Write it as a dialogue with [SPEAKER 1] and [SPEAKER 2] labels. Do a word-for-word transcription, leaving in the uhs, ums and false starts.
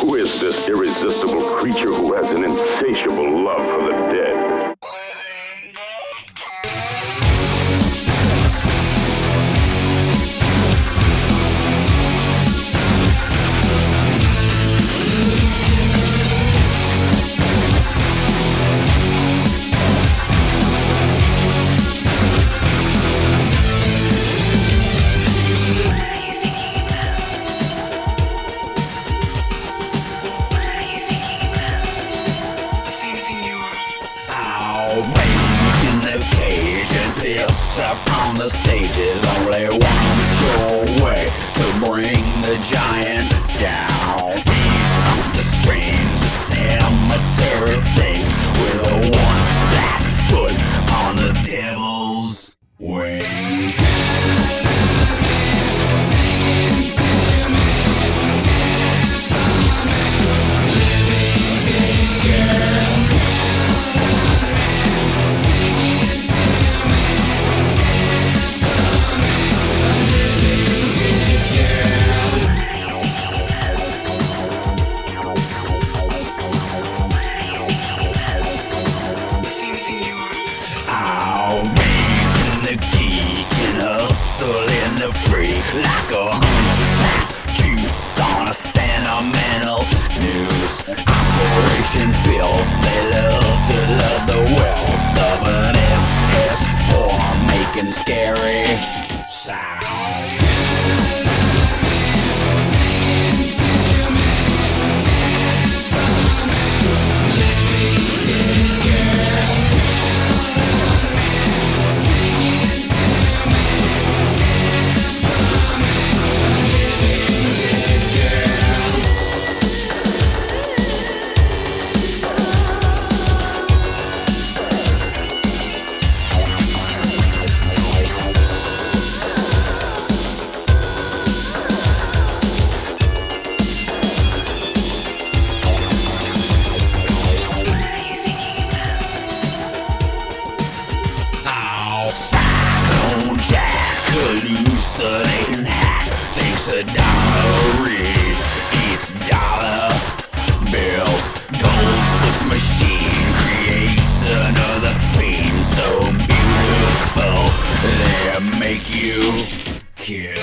[SPEAKER 1] Who is this irresistible creature who has an insatiable love for the dead?
[SPEAKER 2] In the cage and pissed up on the stage is only one sure way to bring the giant down. Deep the strange cemetery things with a one flat foot on the devil's wings. Like a hunchback juice on a sentimental news operation filth. They love to love the wealth of an S S four making scary sounds. Hallucinating hack thinks a dollar read eats dollar bills. Gold puts machine creates another fiend so beautiful they make you kill.